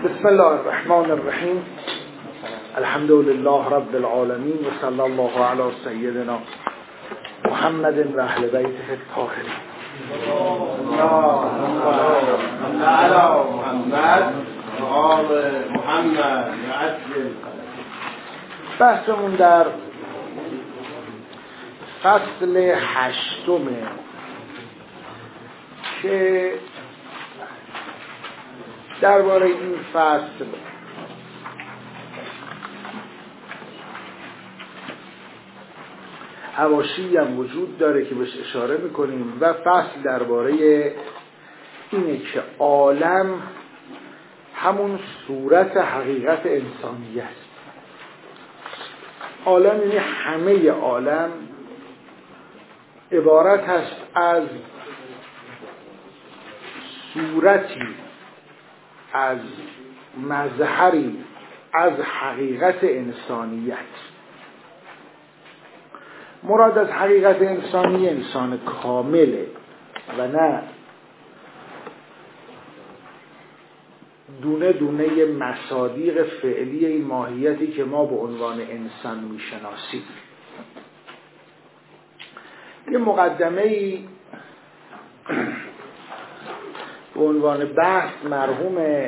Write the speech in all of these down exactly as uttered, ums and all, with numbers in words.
بسم الله الرحمن الرحیم. الحمد لله رب العالمین و صلی الله علی سیدنا محمد و اهل بیته الطاهرین. اللهم علی محمد و آل محمد و عجل. بحثمون در فصل هشتمه که درباره این فصل حواشی هم وجود داره که بهش اشاره میکنیم و فصل درباره اینه که عالم همون صورت حقیقت انسانی است. عالم یعنی همه عالم عبارت است از صورتی، از مظهری از حقیقت انسانیت. مراد از حقیقت انسانی انسان کامله و نه دونه دونه مصادیق فعلی این ماهیتی که ما به عنوان انسان میشناسیم. یه مقدمه‌ای به عنوان بحث مرحوم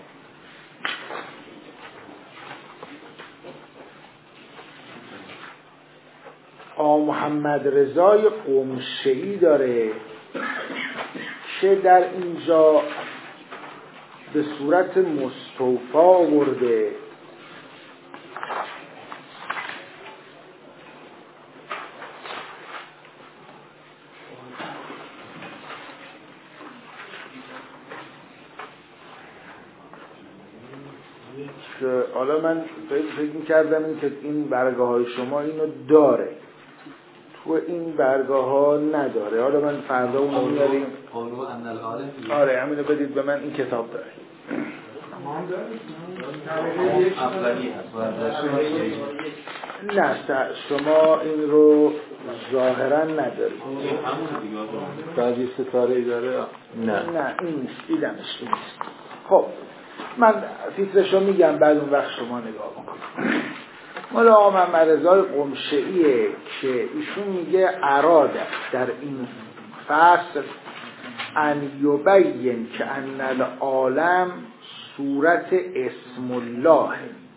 آقا محمد رضای قمشه‌ای داره که در اینجا به صورت مستوفا آورده که حالا من فکر می‌کردم این که این برگاه های شما اینو داره، تو این برگاه ها نداره. حالا من فردا اون میاریم. آره همینو بدید به من، این کتاب داره. نه شما این رو ظاهرا ندارید. بعضی ستاره ای داره. نه نه این نیست، دیدمش نیست. خب من تیترشو میگم، بعد اون وقت شما نگاه بکنید. مال آقا محمد رضای قمشه‌ایه که ایشون میگه اراده در این فصل ان یبین که ان العالم صورت اسم الله.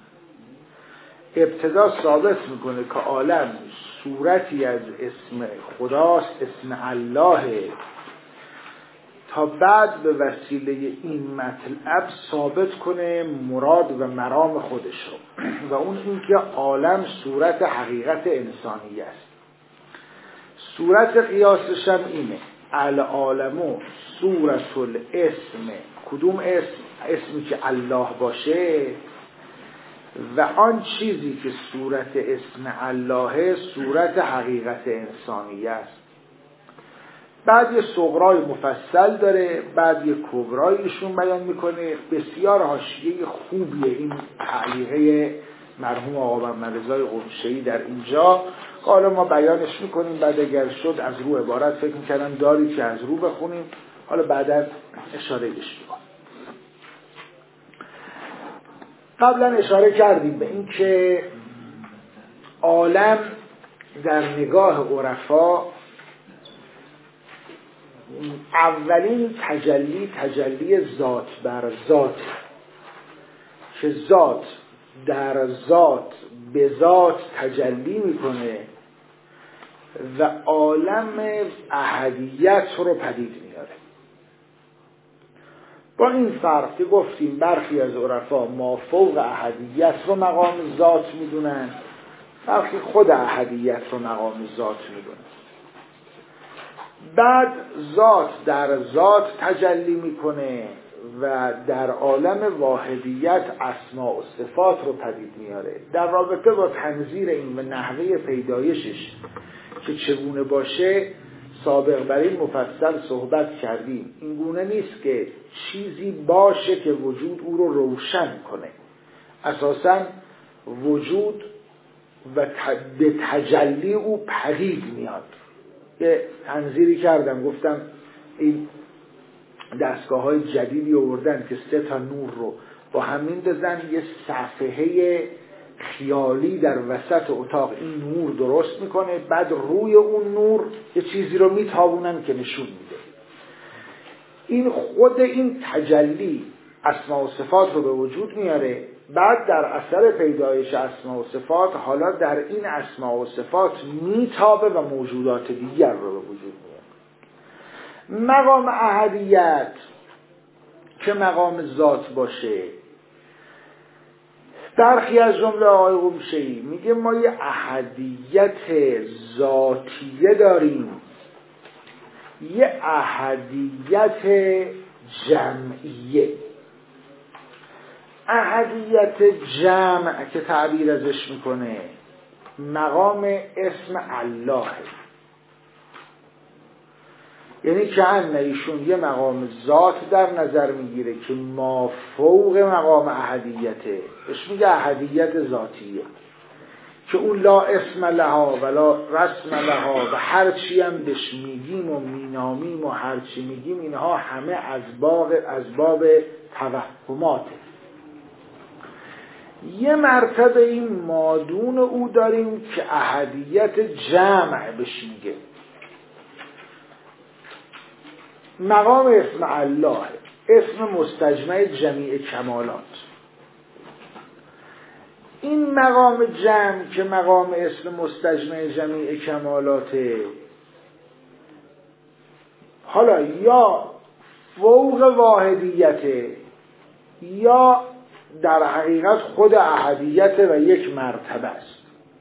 ابتدا ثابت میکنه که عالم صورتی از اسم خداست، اسم الله، تا بعد به وسیله این مطلب ثابت کنه مراد و مرام خودش رو و اون این که عالم صورت حقیقت انسانی است. صورت قیاسش هم اینه العالمو صورت الاسم. کدوم اسم؟ اسمی که الله باشه و آن چیزی که صورت اسم الله صورت حقیقت انسانی است. بعد یه صغرای مفصل داره، بعد یه کبرای ایشون بیان میکنه. بسیار حاشیه خوبیه این تعلیقه مرحوم آقا محمد رضای قمشه‌ای در اینجا. حالا ما بیانش میکنیم، بعد اگر شد از رو عبارت فکر میکردم دارید که از رو بخونیم، حالا بعدا اشاره بهش میکنیم. قبلا اشاره کردیم به این که عالم در نگاه عرفا اولین تجلی تجلی ذات بر ذات، که ذات در ذات به ذات تجلی میکنه و عالم احدیت رو پدید میاره. با این فرق که گفتیم برخی از عرفا ما فوق احدیت رو مقام ذات میدونن، برخی خود احدیت رو مقام ذات میدونن. بعد ذات در ذات تجلی میکنه و در عالم واحدیت اسماء و صفات رو پدید میاره. در رابطه با تنظیر این و نحوه پیدایشش که چگونه باشه سابق بر این مفصل صحبت کردیم. این گونه نیست که چیزی باشه که وجود او رو روشن کنه. اساساً وجود و به تجلی او پدید میاد. یه تنظیری کردم، گفتم این دستگاه های جدیدی آوردن که سه تا نور رو با هم میندازن یه صفحه خیالی در وسط اتاق این نور درست میکنه، بعد روی اون نور یه چیزی رو میتابونن که نشون میده. این خود این تجلی اسما و صفات رو به وجود میاره، بعد در اثر پیدایش اسما و صفات حالا در این اسما و صفات میتابه و موجودات دیگر رو به وجود میاره. مقام احدیت که مقام ذات باشه، برخی از جمله آقای قمشه‌ای میگه ما یه احدیت ذاتیه داریم، یه احدیت جمعیه. احدیت جمع که تعبیر ازش میکنه مقام اسم الله، یعنی که ان ایشون یه مقام ذات در نظر میگیره که ما فوق مقام احدیته، بهش میگه احدیت ذاتیه، که اون لا اسم لها ولا رسم لها و هر چی هم بهش میگیم و مینامیم و هر چی میگیم اینها همه از باب از باب توهماته. یه مرتبه این مادون او داریم که احدیت جمع بهش میگه، مقام اسم الله، اسم مستجمع جمیع کمالات. این مقام جمع که مقام اسم مستجمع جمیع کمالاته، حالا یا فوق واحدیته یا در حقیقت خود احدیت و یک مرتبه است.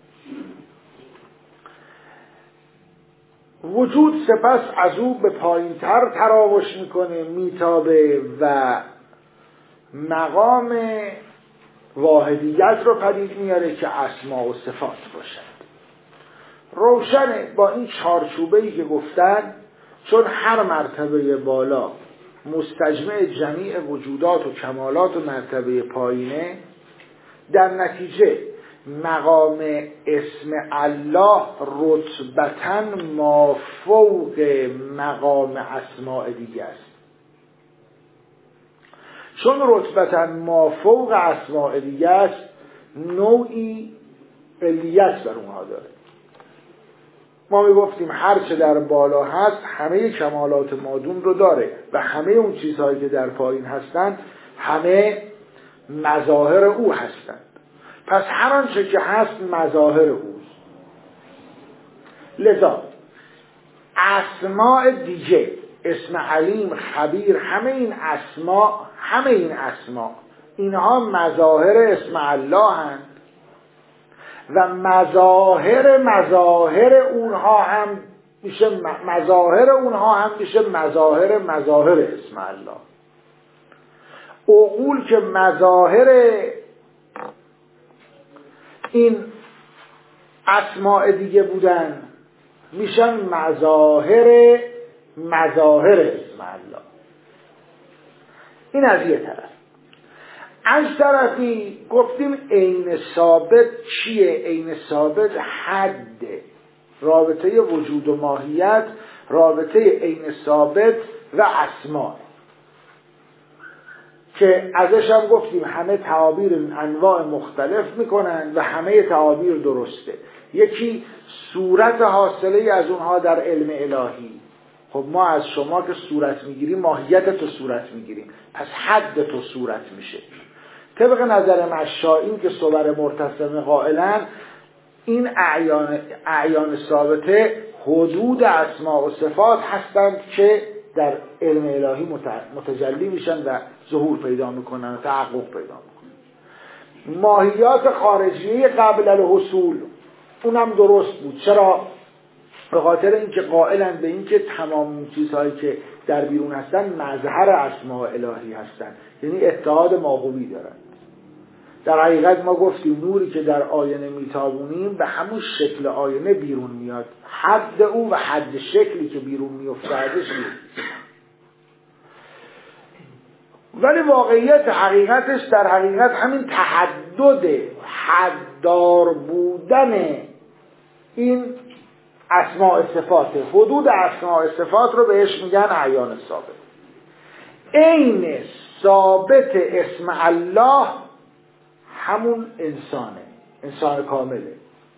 وجود سپس از او به پایین تر تراوش میکنه، میتابه و مقام واحدیت رو پدید میاره که اسما و صفات باشد. روشنه با این چارچوبه‌ای که گفتن، چون هر مرتبه بالا مستجمع جمیع وجودات و کمالات و مرتبه پایینه، در نتیجه مقام اسم الله رتبتاً ما فوق مقام اسماء دیگه است. چون رتبتاً ما فوق اسماء دیگه است، نوعی علیت بر اونها داره. ما میگفتیم هر چه در بالا هست همه کمالات مادون رو داره و همه اون چیزهایی که در پایین هستند همه مظاهر او هستند. پس هر آنچه که هست مظاهر اوست. لذا اسماء دیگه، اسم علیم، خبیر، همه این اسماء همه این اسماء اینها مظاهر اسم الله هستند و مظاهر مظاهر اونها هم میشه مظاهر اونها هم میشه مظاهر مظاهر اسم الله. عقول که مظاهر این اسماء دیگه بودن میشن مظاهر مظاهر اسم الله. این از یه طرف. از طرفی گفتیم عین ثابت چیه؟ عین ثابت حد رابطه وجود و ماهیت، رابطه عین ثابت و اسماء، که ازش هم گفتیم همه تعابیر انواع مختلف میکنن و همه تعابیر درسته. یکی صورت حاصله از اونها در علم الهی. خب ما از شما که صورت میگیریم ماهیت تو صورت میگیریم، پس حد تو صورت میشه. طبق نظر مشائین که صور مرتسم قائلن، این اعیان, اعیان ثابته حدود اسماء و صفات هستند که در علم الهی متجلی میشن و ظهور پیدا میکنن و تحقق پیدا میکنن. ماهیات خارجی قبل الحصول اونم درست بود. چرا؟ به خاطر اینکه قائلن به اینکه تمام چیزهایی که در بیرون هستن مظهر اسماء الهی هستن، یعنی اتحاد ماهوی دارن. در حقیقت ما گفتیم نوری که در آینه میتابونیم به همون شکل آینه بیرون میاد، حد او و حد شکلی که بیرون میفته ازش نیست. ولی واقعیت حقیقتش در حقیقت همین تحدد حددار بودن این اسماء صفات، حدود اسماء صفات رو بهش میگن اعیان ثابت. عین ثابت اسم الله همون انسانه، انسان کامله.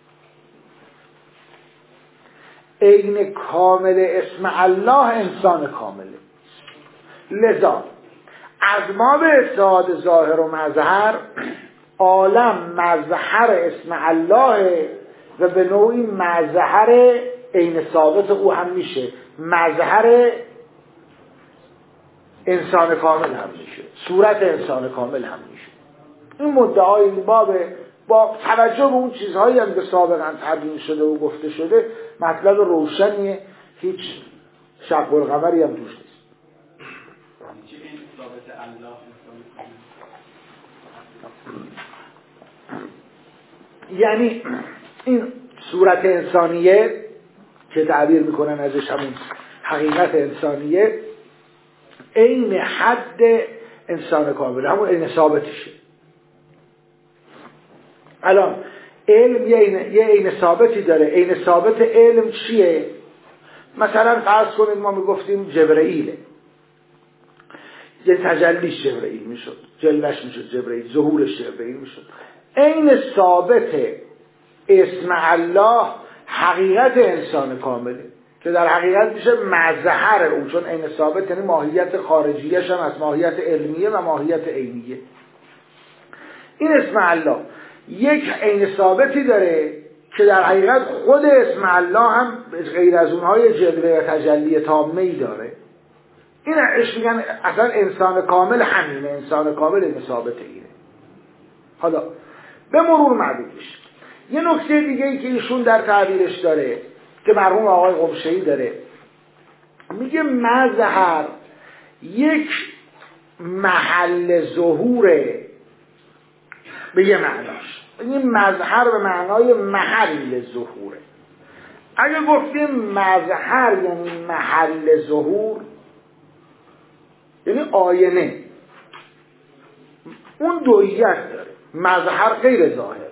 عین کامل اسم الله انسان کامله. لذا از ما به اتحاد ظاهر و مظهر، عالم مظهر اسم الله و به نوعی مظهر عین ثابت او هم میشه، مظهر انسان کامل هم میشه، صورت انسان کامل هم میشه. این مدعای این باب با توجه به اون چیزهایی هم که سابقا تبیین شده و گفته شده مطلب روشنیه، هیچ شق و قمری هم توش نیست. یعنی این صورت انسانیه که تعبیر میکنن ازش همون حقیقت انسانیه عین حد انسان کامل، همون عین ثابتشه. الان علم یه عین ثابتی داره. عین ثابت علم چیه؟ مثلا فرض کنید ما میگفتیم جبرئیله، یه تجلیش جبرئیل میشد، جلوش میشد جبرئیل، ظهورش جبرئیل میشد. عین ثابت اسم الله حقیقت انسان کامله که در حقیقت میشه مظهر اون، چون عین ثابت یعنی ماهیت خارجیش هم از ماهیت علمیه و ماهیت عینیه. این اسم الله یک عین ثابتی داره که در حقیقت خود اسم الله هم غیر از اونهای جلوه و تجلی تامه‌ای داره. این اش میگن اصلا انسان کامل همینه، انسان کامل این ثابت اینه. حالا به مرور معدودش یه نکته دیگه ای که ایشون در تعبیرش داره که مرحوم آقای قمشه‌ای داره، میگه مظهر یک محل ظهوره به یه معناش. این مظهر به معنای محل ظهوره. اگه گفتیم مظهر یعنی محل ظهور یعنی آینه، اون دوییت داره، مظهر غیر ظاهره.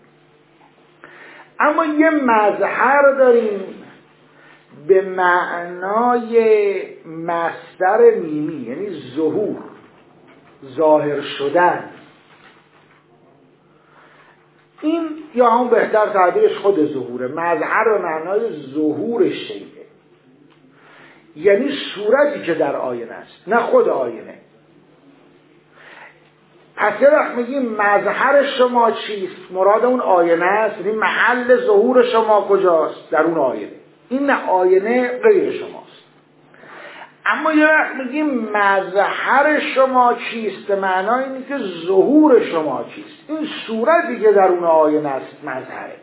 اما یه مظهر داریم به معنای مصدر میمی، یعنی ظهور، ظاهر شدن. این یا هم بهتر تعبیرش خود ظهوره. مظهر به معنای ظهور شیء، یعنی صورتی که در آینه است، نه خود آینه. پس یه وقت میگیم مظهر شما چیست، مراد اون آینه است، یعنی محل ظهور شما کجاست؟ در اون آینه. این نه آینه غیر شماست. اما یه وقت میگیم مظهر شما چیست، معنای اینه که ظهور شما چیست، این صورتی که در اون آینه است مظهره.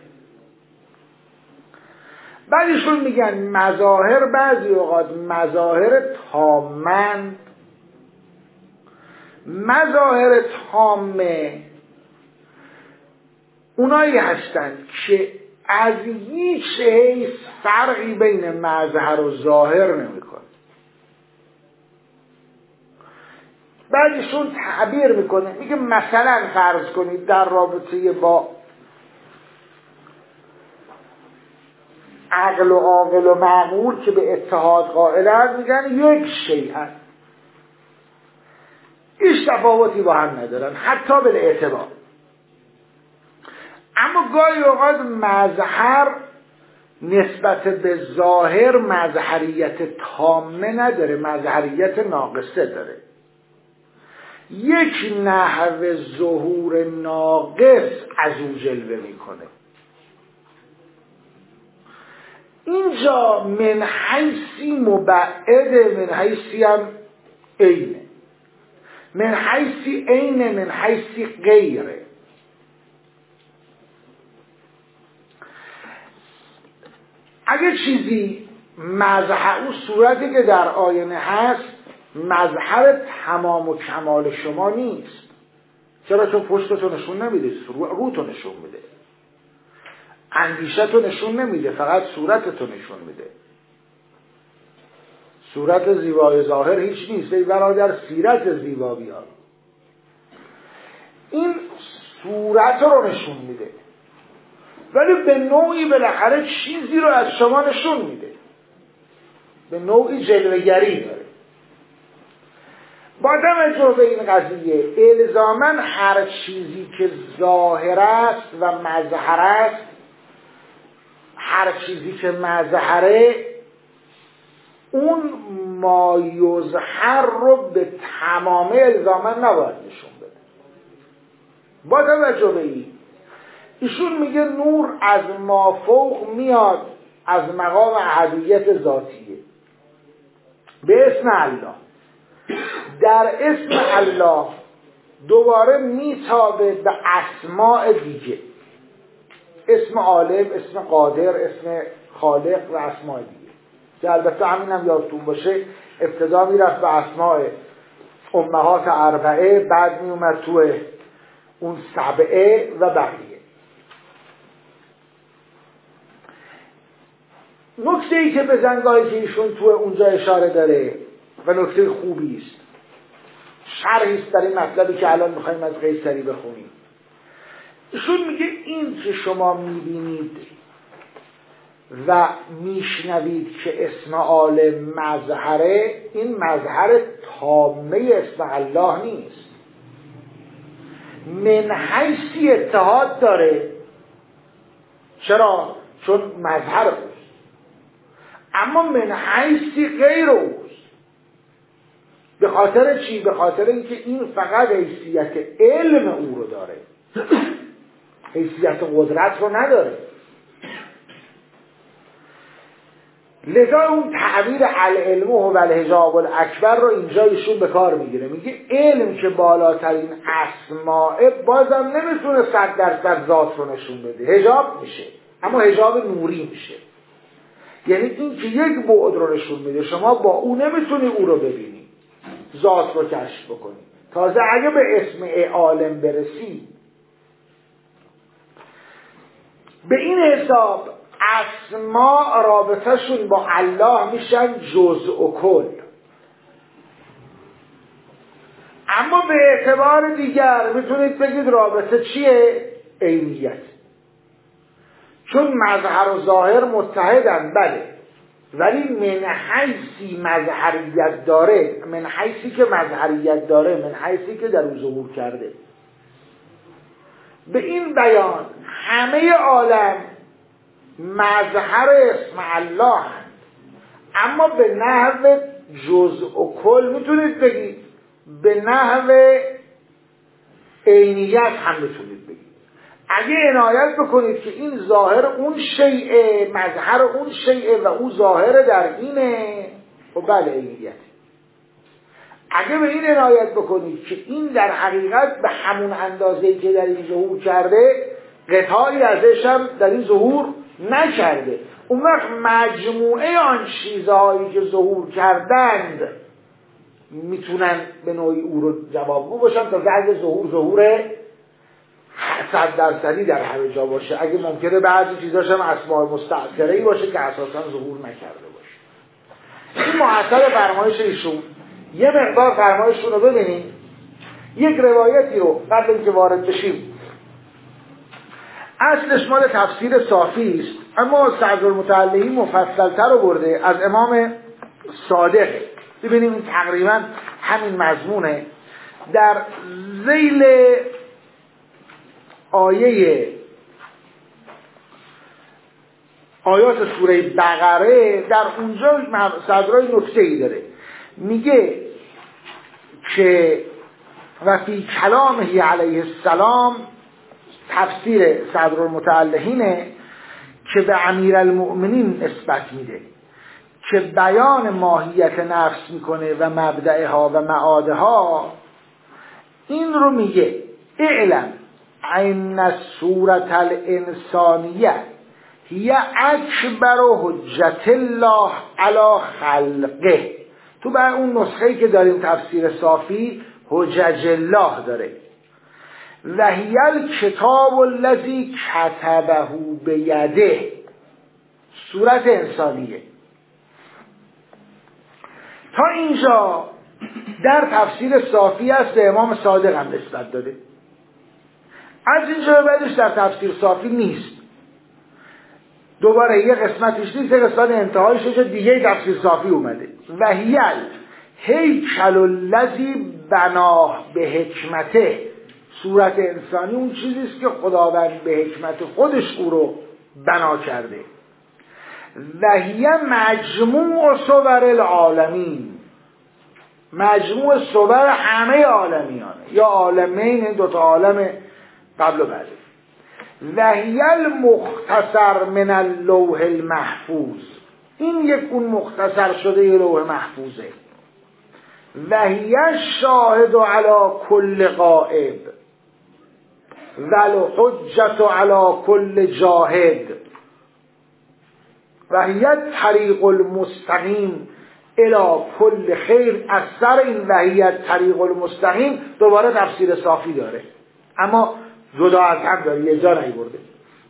بعدشون میگن مظاهر بعضی اوقات مظاهر تامند. مظاهر تامه اونایی هستن که از هیچ حیث فرقی بین مظهر و ظاهر نمیکنه. بعدشون تعبیر میکنه، میگه مثلا فرض کنید در رابطه با عقل و عاقل و معقول که به اتحاد قائلن، میگن یک شیء هست، هیچ تفاوتی با هم ندارن حتی به اعتبار. اما گاهی اوقات مظهر نسبت به ظاهر مظهریت تامه نداره، مظهریت ناقصه داره. یک نحو ظهور ناقص از اون جلوه میکنه. اینجا من حیثی مبعده، من حیثی هم عینه، من حیثی عینه، من حیثی غیره. اگه چیزی مظهر، اون صورتی که در آینه هست مظهر تمام و کمال شما نیست. چرا؟ چون پشتتو نشون نمیده، روتو نشون میده، اندیشتو نشون نمیده، فقط صورتتو نشون میده. صورت زیبای ظاهر هیچ نیست، ای برادر سیرت زیبا بیار. این صورت رو نشون میده، ولی به نوعی بالاخره چیزی رو از شما نشون میده، به نوعی جلوه‌گری داره. با توجه به این قضیه الزاماً هر چیزی که ظاهر است و مظهر است، هر چیزی که مظهره، اون ما یظهر رو به تمام الزاماً نباید نشون بده. با توجه به این ایشون میگه نور از مافوق میاد، از مقام احدیت ذاتیه به اسم الله. در اسم الله دوباره میتابه به اسماء دیگه، اسم عالم، اسم قادر، اسم خالق و اسماء دیگه که البته همین هم یادتون باشه ابتدا میرفت به اسماء امهات اربعه، بعد میومد تو اون سبعه و بقیه. نکته ای که به زنگاهی که ایشون تو اونجا اشاره داره و نکته خوبی است، شرحی است در این مطلبی که الان میخوایم از قیصری بخونیم. ایشون میگه این که شما میبینید و میشنوید که اسم عالم مظهره، این مظهر تامه اسم الله نیست. من حیثی اتحاد داره، چرا؟ چون مظهر اوست، اما من حیثی غیر اوست. به خاطر چی؟ به خاطر اینکه این فقط حیثیت علم او رو داره، حیثیت قدرت رو نداره. لذا اون تعبیر العلم و الحجاب الاکبر رو اینجا ایشون به کار میگیره. میگه علم که بالاترین اسماء بازم نمیتونه صد درصد ذات رو نشون بده، حجاب میشه، اما حجاب نوری میشه. یعنی این که یک بعد رو نشون میده، شما با او نمیتونی او رو ببینی، ذات رو کشف بکنی. تازه اگه به اسم عالم برسی، به این حساب اسماء رابطهشون با الله میشن جزء و کل. اما به اعتبار دیگر میتونید بگید رابطه چیه؟ عینیت. چون مظهر و ظاهر متحدن، بله، ولی من حیثی مظهریت داره، من حیثی که مظهریت داره، من حیثی که در او ظهور کرده. به این بیان همه عالم مظهر اسم الله هست، اما به نحو جزء و کل میتونید بگید، به نحو عینیت هم میتونید بگید. اگه عنایت بکنید که این ظاهر اون شیء، مظهر اون شیء و او ظاهر در اینه، و بله عینیت. اگه به این عنایت بکنید که این در حقیقت به همون اندازه‌ای که در این ظهور کرده، قطعی ازش هم در این ظهور نکرده، اون وقت مجموعه آن چیزهایی که ظهور کردند میتونن به نوعی او رو جوابگو باشن تا بعد ظهور ظهور صد درصدی در همه جا باشه. اگه ممکنه بعضی چیزاش هم اسماء مستعصره‌ای باشه که اساسا ظهور نکرده باشه. این محصل فرمایش ایشون. یه مقدار فرمایششون رو ببینیم. یک روایتی رو قبل اینکه وارد بشیم، اصلش مال تفسیر صافی است، اما صدرالمتعلقین مفصل‌تر رو برده از امام صادق. ببینیم این تقریبا همین مضمونه. در ذیل آیه آیات سوره بقره، در اونجا صدرای نکته‌ای داره، میگه که و فی کلامه علیه السلام، تفسیر صدرالمتعلقینه که به امیرالمؤمنین نسبت میده که بیان ماهیت نفس میکنه و مبدأها و معادها. این رو میگه اعلم ان صورت الانسانیه هی اکبر حجت الله علی خلقه. تو بر اون نسخه‌ای که داریم تفسیر صافی حجج الله داره، و هی الکتاب الذی کتبه بیده، صورت انسانیه. تا اینجا در تفسیر صافی است، به امام صادق هم نسبت داده. از اینجا بعدش در تفسیر صافی نیست. دوباره یه قسمتش نیست، یه قسمت انتهایش دیگه تفسیر صافی اومده. و هیل هیکل الذی بناه به حکمته، صورت انسانی اون چیزیست که خداوند به حکمت خودش او رو بنا کرده. و هی مجموع صور العالمین، مجموع صور همه عالمیانه، یا عالمین، این دوتا عالم قبل و بعد. و هی المختصر من اللوح المحفوظ، این یک اون مختصر شده ی لوح محفوظه. و هی الشاهد علی کل غائب و الحجة علی کل جاهد و هی الطریق المستقیم الی کل خیر. از سر این و هی الطریق المستقیم دوباره تفسیر صافی داره، اما جدا از هم داره، یه جا نیورده.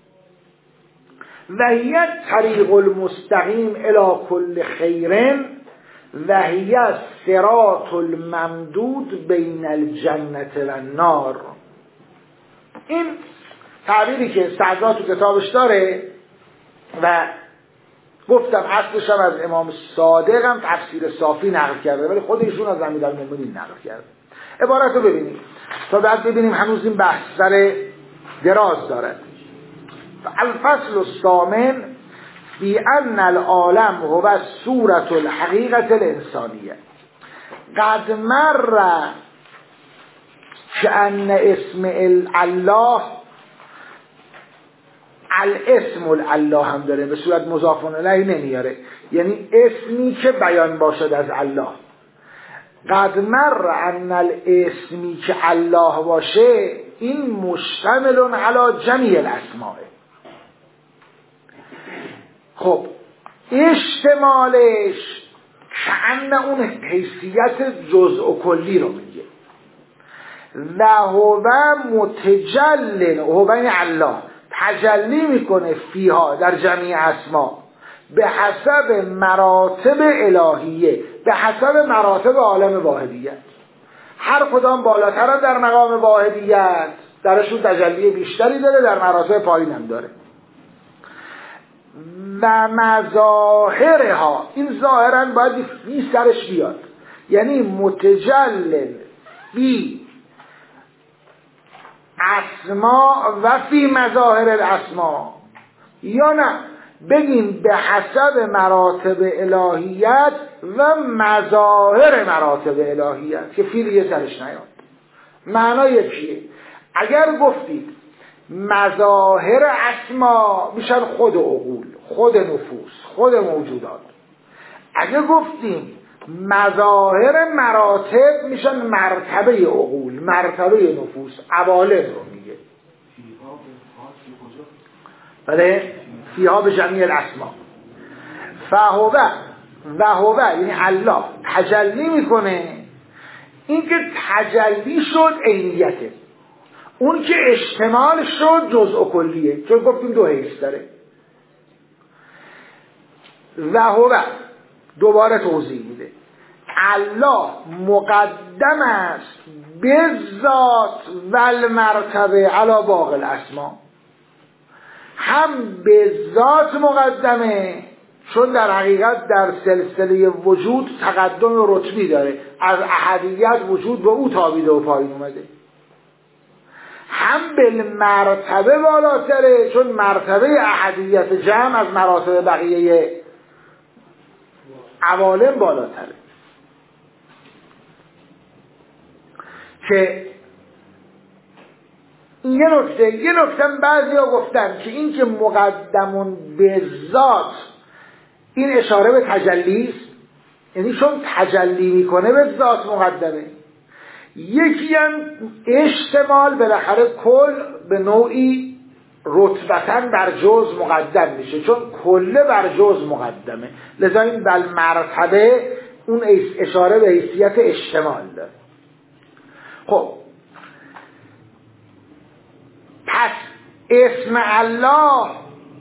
و هی الطریق المستقیم الی کل خیر و هی الصراط الممدود بین الجنة و النار. این تعبیری که سعدی تو کتابش داره و گفتم اصلش هم از امام صادق هم تفسیر صافی نقل کرده، ولی خود ایشون از امیرالمومنین نقل کرده. عبارت رو ببینیم تا بعد ببینیم هنوز این بحث سر دراز دارد. الفصل الثامن فی ان العالم هو صورت الحقیقت الانسانیه قد مر کأن اسم الله، الاسم الله هم داره، به صورت مضاف الیه نمیاره، یعنی اسمی که بیان باشد از الله. قد مر ان الاسمی که الله باشه این مشتمل علی جمیع الاسماء. خب اشتمالش کأن اون حیثیت جزء و کلی رو میگه. و هو متجلل، هو یعنی الله تجلی میکنه فیها در جمیع اسما به حسب مراتب الهیه، به حسب مراتب عالم واحدیت. هر کدام بالاتر در مقام واحدیت درشون تجلی بیشتری داره، در مراتب پایین هم داره. و مظاهرها، این ظاهرا باید فی سرش بیاد، یعنی متجلل فی اسما و فی مظاهر الاسما، یا نه بگیم به حسب مراتب الهیت و مظاهر مراتب الهیت که فی دیگه سرش نیاد. معنای چیه؟ اگر گفتید مظاهر اسما میشن خود عقول، خود نفوس، خود موجودات. اگه گفتیم مظاهر مراتب میشن مرتبه عقول، مرتبه نفوس، عوالم رو میگه. بله فیها به جمیع الاسما. فهوه و هوه یعنی الله تجلی میکنه. این که تجلی شد عینیته، اون که اشتمال شد جزء و کلیه، چون گفتیم دو حیث داره. و هوه دوباره توضیح میده الله مقدم است به ذات و المرتبه علی باقی الاسما، هم به ذات مقدمه چون در حقیقت در سلسله وجود تقدم رتبی داره، از احدیت وجود به او تابیده و پایین اومده. هم به مرتبه بالاتره چون مرتبه احدیت جمع از مراتب بقیه عوالم بالاتره. که این یه نکته یه نکته بعضی ها گفتن که این که مقدمون به ذات این اشاره به تجلی است، یعنی چون تجلی میکنه به ذات مقدمه. یکی هم اشتمال بالاخره کل به نوعی رتبتاً بر جز مقدم میشه، چون کل بر جز مقدمه، لذا این بل مرتبه اون اشاره به حیثیت اشتمال داره. خب پس اسم الله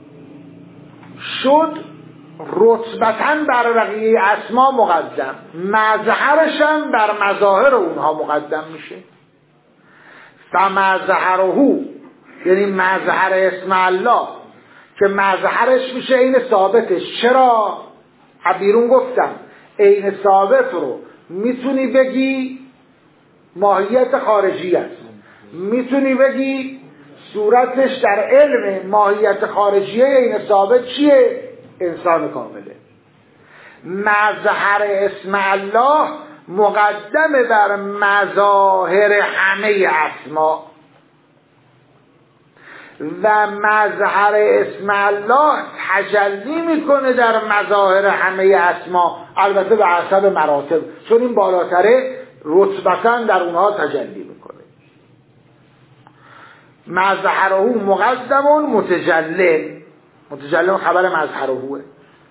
شد رتبتاً بر بقیه اسما مقدم، مظهرش هم بر مظاهر اونها مقدم میشه. و مظهره یعنی مظهر اسم الله که مظهرش میشه عین ثابتش. چرا؟ بیرون گفتم عین ثابت رو میتونی بگی ماهیت خارجی است. میتونی بگی صورتش در علم ماهیت خارجیه این ثابت چیه؟ انسان کامله. مظهر اسم الله مقدم بر مظاهر همه اسما و مظهر اسم الله تجلی میکنه در مظاهر همه اسما، البته به حسب مراتب، چون این بالاتره رتبتاً در اونها تجلی میکنه. مظهره مقدم متجلی، متجلی خبر مظهره.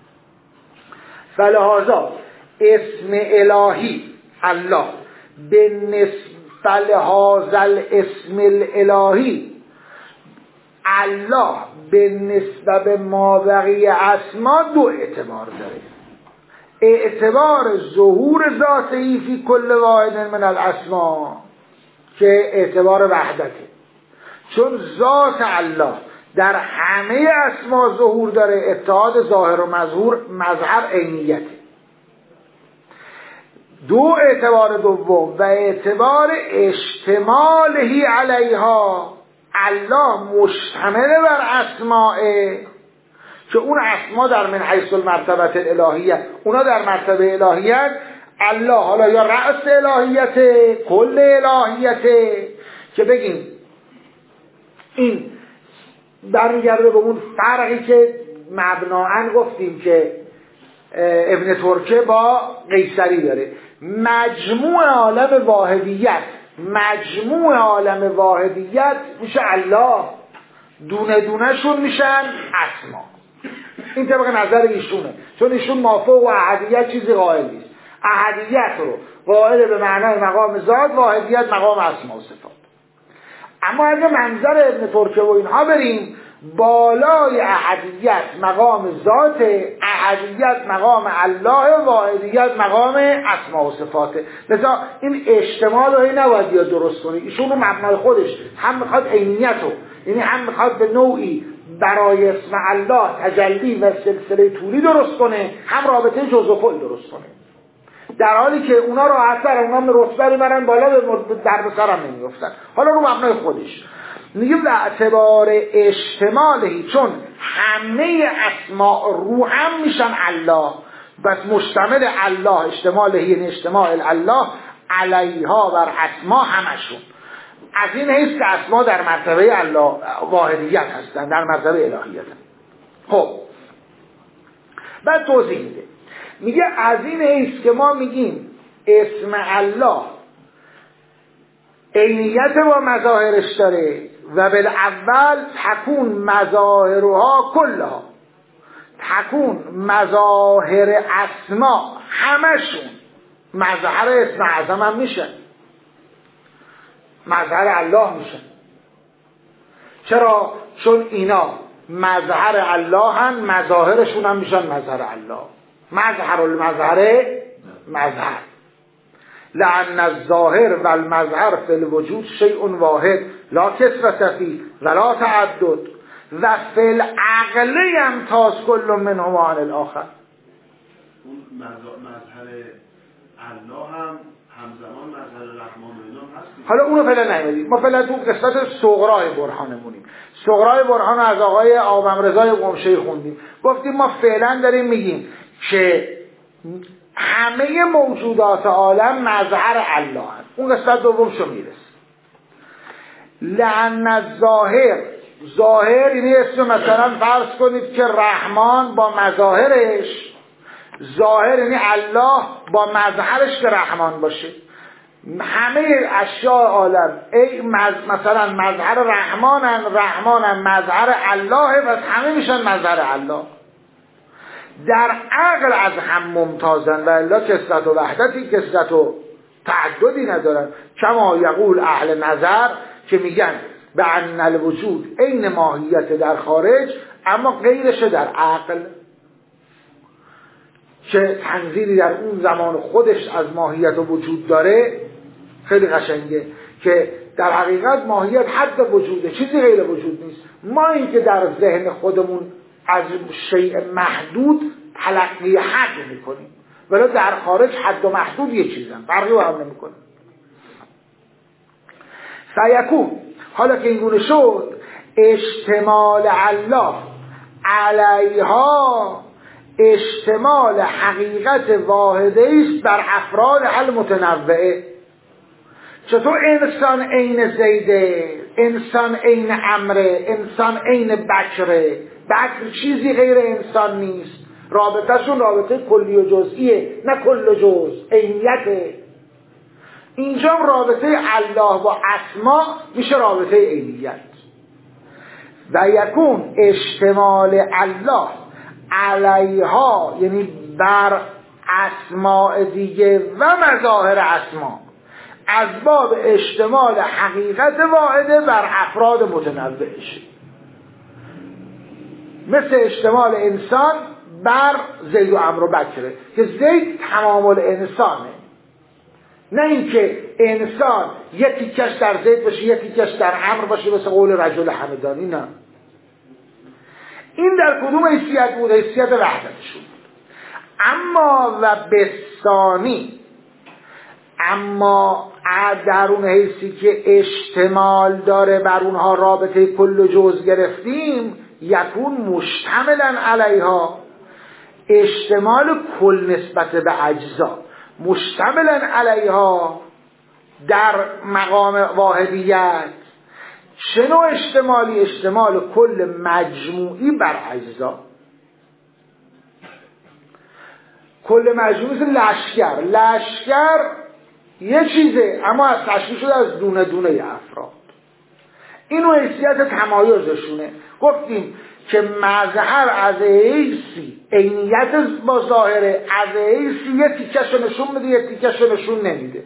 فلهذا اسم الهی الله به نسبت لهذا الاسم الالهی، الله به نسبت به مابقی اسما دو اعتبار داره. اعتبار ظهور ذاتی فی کل واحد من الاسما که اعتبار وحدته، چون ذات الله در همه اسما ظهور داره. اتحاد ظاهر و مظهور مظهر عینیته. دو اعتبار دوم و اعتبار اشتمالهی علیها، الله مشتمل بر اسمائه که اون اسما در من حیث المرتبه الالهیه، اونا در مرتبه الهیت. الله حالا یا رأس الهیته، کل الهیته، که بگیم این برمیگرده به اون فرقی که مبناً گفتیم که ابن ترکه با قیصری داره. مجموع عالم واحدیت، مجموع عالم واحدیت میشه الله، دونه دونه شون میشن اسما. این طبق نظر ایشونه، چون ایشون مافوق و احدیت چیزی قائل نیست. احدیت رو قائل به معنای مقام ذات، واحدیت مقام اسما و صفات. اما اگه منظر ابن ترکه و اینها بریم، بالای احدیت مقام ذات، احدیت مقام الله، واحدیت مقام اسما و صفاته. لذا این اشتمال رو نباید یا درست کنی. ایشون رو مبنای خودش هم میخواد عینیت رو، یعنی هم میخواد به نوعی برای اسم الله تجلی و سلسله طولی درست کنه، هم رابطه جزء و کل درست کنه، در حالی که اونا راحت‌تر، اونا به رتبه میبرن بالا، به درد سر هم نمیفتن. حالا رو مبنای خودش میگیم به اعتبار اشتمالهی، چون همه اسماء رو هم میشن الله، بس مشتمل الله، اشتمالهی یعنی اشتمال الله علیها بر اسما همشون. از این حیث که اسما در مرتبه الله واحدیت هستن، در مرتبه الهیت. خب بعد توضیح میده، میگه از این حیث که ما میگیم اسم الله عینیت با مظاهرش داره و بالاول تکون مظاهرها کلها، تکون مظاهر اسما همشون مظهر اسم اعظم هم میشن، مظهر الله میشن. چرا؟ چون اینا مظهر الله هم، مظاهرشون هم میشن مظهر الله. مظهر المظهر مظهر، لأن الظاهر و المظهر فی الوجود شیء واحد لا کثرة فیه ولا تعدد و فی العقل یمتاز کل منهما عن الاخر. اون مظهر الله هم همزمان مظهر رحمان و اینا هست. حالا اونو فعلا نمیدید، ما فعلا تو قسمت صغرای برهانمونیم. صغرای برهان از آقای آبم رضای قمشه‌ای خوندیم. گفتیم ما فعلا داریم میگیم که همه موجودات عالم مظهر الله هست. اون قسمت دوم شو میرسه. لأن الظاهر، ظاهر یعنی اسم مثلا فرض کنید که رحمان با مظاهرش، ظاهر یعنی الله با مظهرش که رحمان باشه. همه اشیاء عالم ای مثلا مظهر رحمانن، رحمانن مظهر الله، پس همه میشن مظهر الله. در عقل از هم ممتازن و الا کثرت و وحدتی، کثرت و تعددی ندارن. کما یقول اهل نظر که میگن به ان الوجود عین ماهیت در خارج، اما غیرش در عقل، که تنظیری در اون زمان خودش از ماهیت و وجود داره. خیلی قشنگه که در حقیقت ماهیت حد وجوده، چیزی غیر وجود نیست. ما این که در ذهن خودمون از شیء محدود تلقی حد میکنیم، ولی در خارج حد و محدود یه چیزن، فرقی با هم نمیکنه. فیکون، حالا که اینگونه شد، اشتمال الله علیها اشتمال حقیقت واحده است بر افراد المتنوعه. چطور انسان عین زیده، انسان عین عمره، انسان عین بکره، بکر چیزی غیر انسان نیست، رابطهشون رابطه کلی و جزئیه، نه کل و جز، عینیته. اینجا رابطه الله با اسما میشه رابطه عینیت. و یکون اشتمال الله علیها یعنی بر اسماء دیگه و مظاهر اسما از باب اشتمال حقیقت واحده بر افراد متنوعش، مثل اشتمال انسان بر زید و عمرو و بکره که زید تمامل انسانه، نه اینکه انسان یکی کش در زید باشه یکی کش در عمرو باشه مثل قول رجل همدانی. نه، این در کدوم حیثیت بود؟ حیثیت وحدتشون بود. اما و بستانی، اما در اون حیثی که اشتمال داره بر اونها رابطه کل و جز گرفتیم، یکون مشتملن علیها اشتمال کل نسبت به اجزا، مشتملن علیها در مقام واحدیت. چه نوع اشتمالی؟ اشتمال کل مجموعی بر اجزا. کل مجموعی مثل لشکر، لشکر یه چیزه اما از تشکیل شده از دونه دونه افراد. اینو حیثیت تمایزشونه. گفتیم که مظهر از حیثی عینیت با ظاهره، از حیثی یه تیکشو نشون میده یه تیکشو نشون نمیده.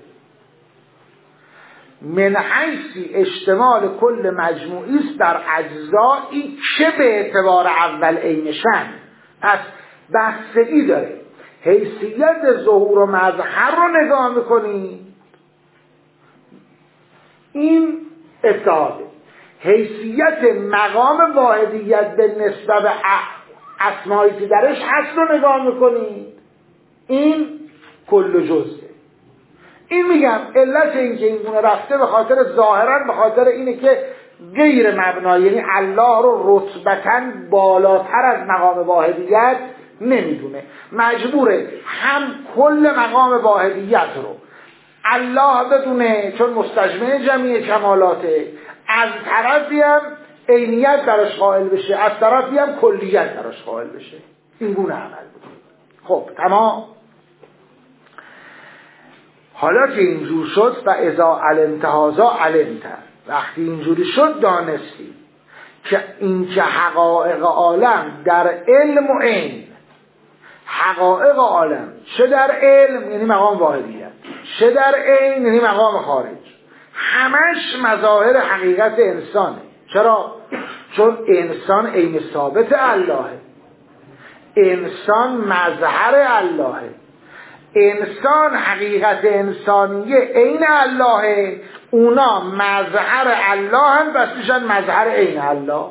من حیثی اشتمال کل مجموعی است در اجزایی که به اعتبار اول عینشن. پس بستگی داره حیثیت ظهور و مظهر رو نگاه میکنی، این اتحاده. حیثیت مقام واحدیت به نسبت اسمایی که درش هست رو نگاه میکنی، این کل و جزه. این میگم علت این که این گونه رفته به خاطر ظاهرا به خاطر اینه که غیر مبنایی، یعنی الله رو رتبتاً بالاتر از مقام واحدیت نمیدونه، مجبوره هم کل مقام واحدیت رو الله بدونه چون مستجمع جمعی کمالاته، از طرفی هم عینیت درش قائل بشه، از طرفی هم کلیت درش قائل بشه. این گونه عمل بود. خب تمام. حالا که اینجور شد و اذا علمت هذا علمت، وقتی اینجوری شد دانستی که این که حقایق عالم در علم و عین، حقایق عالم چه در علم یعنی مقام واحدیت، چه در عین یعنی مقام خارج، همش مظاهر حقیقت انسانه. چرا؟ چون انسان عین ثابت اللهه، انسان مظهر اللهه، انسان حقیقت انسانیه عین اللهه، اونا مظهر الله هم بس میشن مظهر عین الله.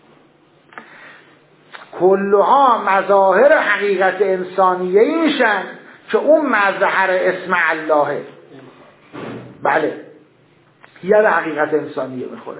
کلها مظاهر حقیقت انسانیه میشن که اون مظهر اسم اللهه. بله، یه حقیقت انسانیه میخوره.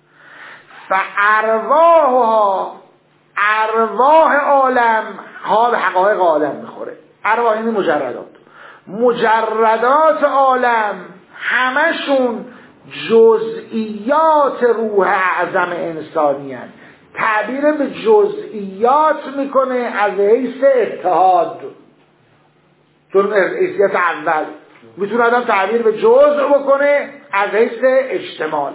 فارواحها، ارواح عالم ها به حقایق عالم میخوره. ارواح این مجردات، مجردات عالم همشون جزئیات روح اعظم انسانی هستند. تعبیر به جزئیات میکنه از حیث اتحاد، چون حیثیت اول میتونه آدم تعبیر به جزء بکنه از حیث اشتمال.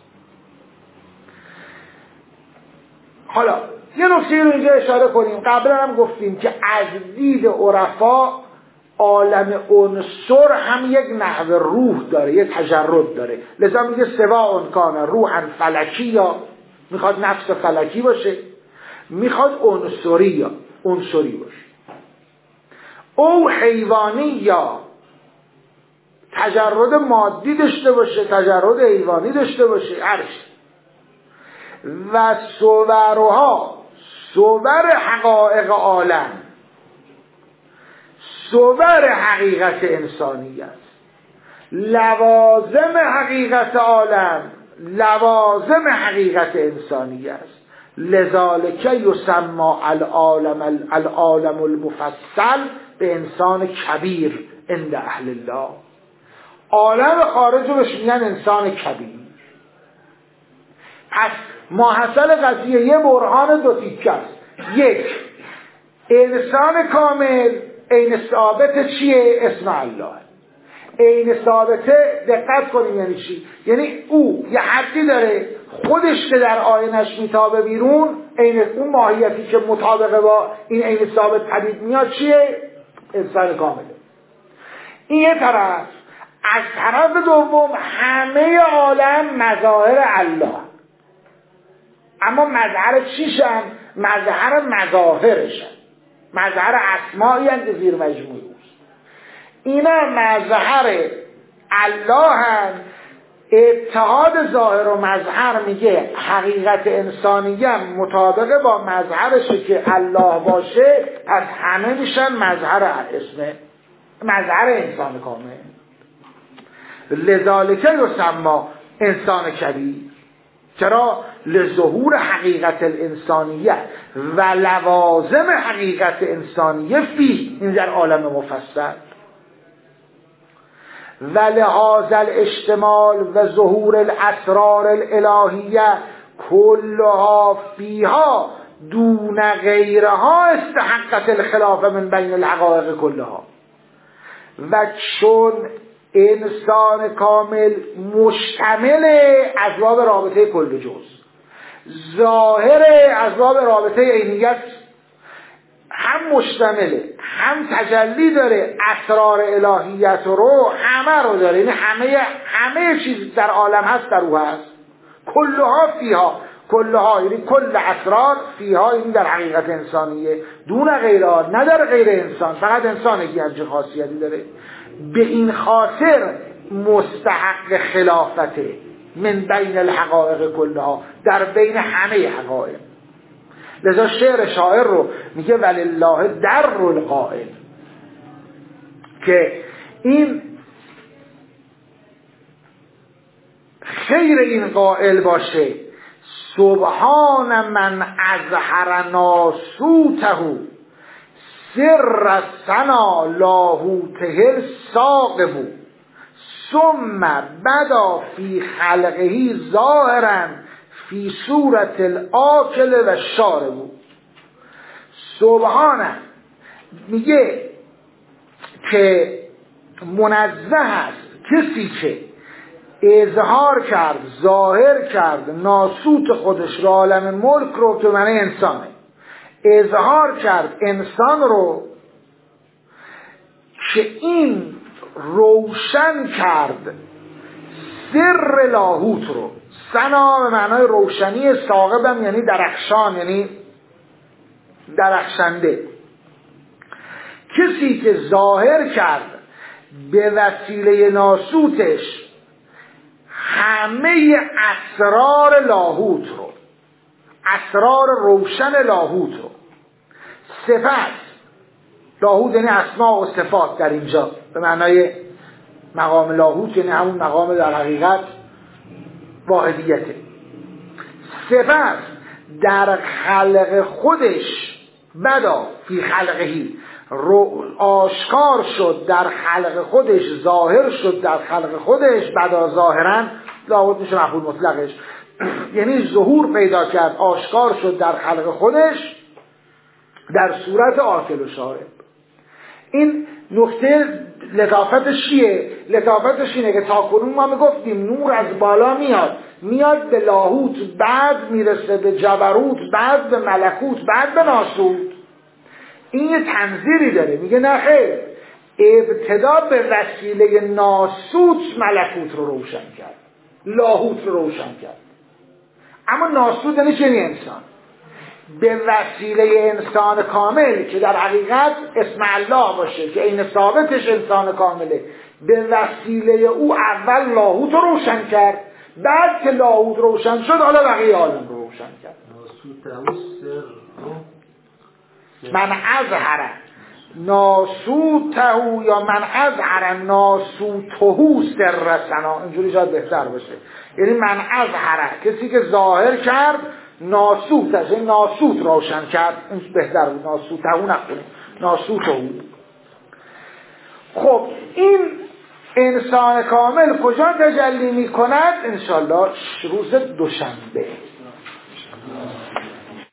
حالا یه نکته رو اینجا اشاره کنیم. قبلا هم گفتیم که از دید عرفا عالم عنصر هم یک نحو روح داره، یک تجرد داره، لذا میگه سوا کان روحا فلکی، یا میخواد نفس فلکی باشه، میخواد عنصری یا عنصری باشه، او حیوانی یا تجرد مادی داشته باشه، تجرد حیوانی داشته باشه، هرچی. و صورها، صور حقایق عالم، صور حقیقت انسانی است. لوازم حقیقت عالم، لوازم حقیقت انسانی است. لذالک یسمى العالم العالم المفصل به انسان کبیر عند اهل الله. عالم خارج رو بهش میگن انسان کبیر. پس ماحصل قضیه یه برهان دو تیکه است. یک، انسان کامل عین ثابت چیه؟ اسم الله. عین ثابته دقت کنیم یعنی چی؟ یعنی او یه حدی داره، خودش که در آینش میتابه بیرون، عین اون ماهیتی که مطابقه با این عین ثابت پدید میاد چیه؟ انسان کامله. این یه طرف. از طرف دوم همه عالم مظاهر الله، اما مظهر چیشن؟ مظهر مظاهرشن، مظهر اسمایی هست که زیر مجموعی اوست. اینا مظهر الله هست. اتحاد ظاهر و مظهر میگه حقیقت انسانیه مطابق با مظهرشه که الله باشه، پس همه میشن مظهر اسم مظهر انسان کامل. لذالک یسمى انسان کبیر. چرا؟ لظهور حقیقت الانسانیه و لوازم حقیقت انسانیه فی، این در عالم مفصل. و لهذا الاشتمال و ظهور الاسرار الالهیه کلها فیها دون غیرها استحقت الخلاف من بین الحقایق کلها. و چون انسان کامل مشتمل اسباب رابطه کل جز، ظاهر اسباب رابطه عینیت هم مشتمله، هم تجلی داره، اسرار الهیت رو همه رو داره، یعنی همه همه چیز در عالم هست در او هست. کلها فیها، کلها یعنی کل اسرار فیها، این در حقیقت انسانیه دون غیرها، نه در غیر انسان، فقط انسانه که همچین خاصیتی داره. به این خاطر مستحق خلافته من بین الحقایق کلها، در بین همه حقایق. لذا شعر شاعر رو میگه ولله در القائل، که این خیر این قائل باشه سبحان من اظهر ناسوته سر سنا لاهوته الساقب ثم بدا فی خلقه ظاهرا فی صورت الاکل و شارب. سبحانه میگه که منزه است کسی که اظهار کرد، ظاهر کرد ناسوت خودش رو، عالم ملک رو، که معنی انسانه، اظهار کرد انسان رو، که این روشن کرد سر لاهوت رو. سنا به معنای روشنی، ثاقبم یعنی درخشان، یعنی درخشنده. کسی که ظاهر کرد به وسیله ناسوتش همه اسرار لاهوت رو، اسرار روشن لاهوت رو، صفت لاهوت یعنی اسماء و صفات در اینجا به معنای مقام لاهوت، یعنی همون مقام در حقیقت واحدیته. صفت در خلق خودش بدا فی خلقهی رو آشکار شد، در خلق خودش ظاهر شد، در خلق خودش بدا ظاهرا لاهوت میشه مفعول مطلقش، یعنی ظهور پیدا کرد، آشکار شد در خلق خودش در صورت آکل و شارب. این نکته لطافتش چیه؟ لطافتش اینه که تاکنون ما میگفتیم نور از بالا میاد، میاد به لاهوت، بعد میرسه به جبروت، بعد به ملکوت، بعد به ناسوت. این یه تنظیری داره، میگه نه خیر، ابتدا به وسیله ناسوت ملکوت رو روشن کرد، لاهوت رو روشن کرد. اما ناسوت یعنی چنین انسان، به وسیله انسان کامل که در حقیقت اسم الله باشه، که این ثابتش انسان کامله، به وسیله او اول لاهوت رو روشن کرد، بعد که لاهوت روشن شد حالا بقیه عالم رو روشن کرد. من اظهر ناسوته یا من اظهر ناسوته سر سنا، اینجوری شاید بهتر باشه. یعنی من اظهر، کسی که ظاهر کرد ناسوتش، یعنی ناسوت روشن کرد، این بهتر بود. ناسوته نکنیم، ناسوته. خب این انسان کامل کجا تجلی می کند؟ انشالله روز دوشنبه.